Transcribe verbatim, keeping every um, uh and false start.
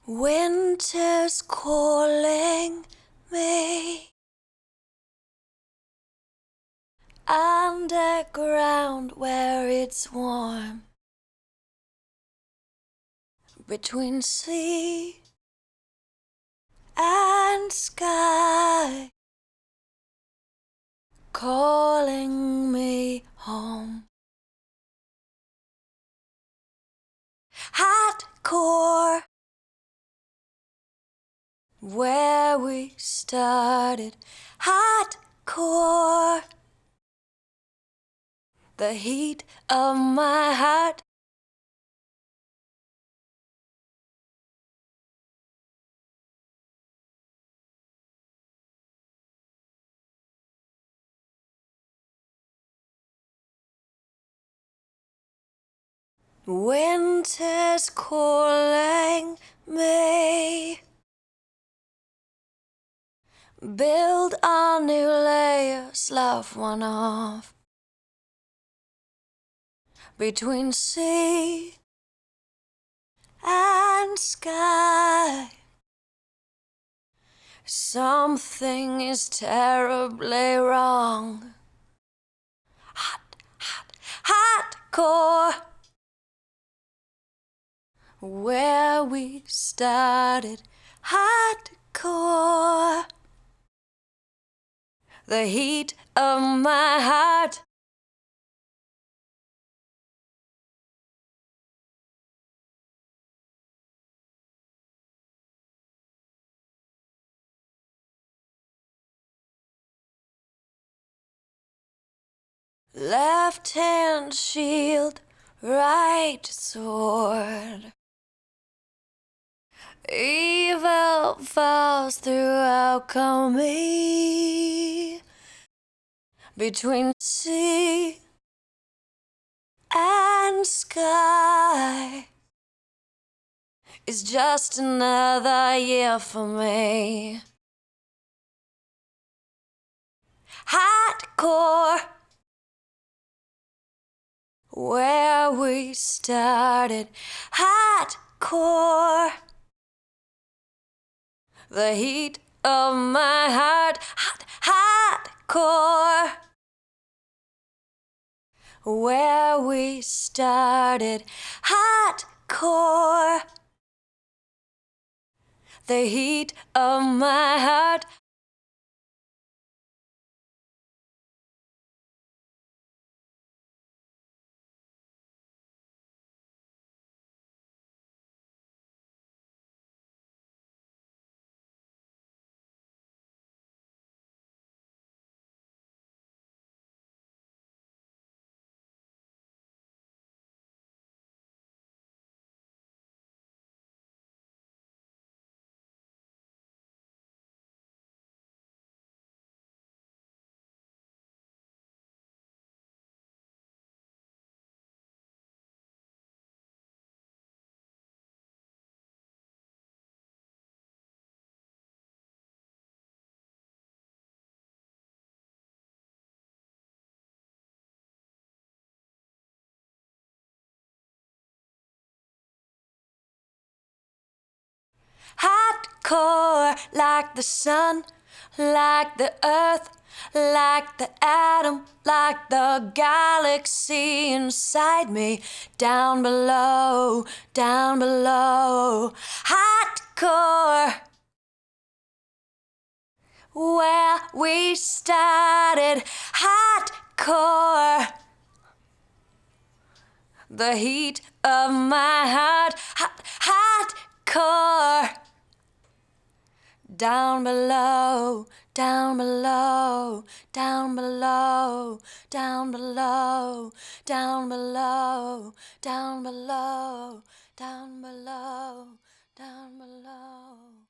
Winter's calling me underground where it's warm, between sea and sky, calling me home. Hardcore, where we started. Hardcore, the heat of my heart. Winter's calling me. Build a new layer, slough one off, between sea and sky. Something is terribly wrong. Hot, hot, hardcore, where we started. Hardcore, the heat of my heart. Left hand shield, right sword. Evil falls through alchemy, between sea and sky. It's just another year for me. Hardcore, where we started. Hardcore, the heat of my heart. Hot, hardcore, where we started. Hardcore, the heat of my heart. Hardcore, like the sun, like the earth, like the atom, like the galaxy inside me. Down below, down below. Hardcore, where we started. Hardcore, the heat of my heart. Hot, hardcore, down below, down below, down below, down below, down below, down below, down below, down below.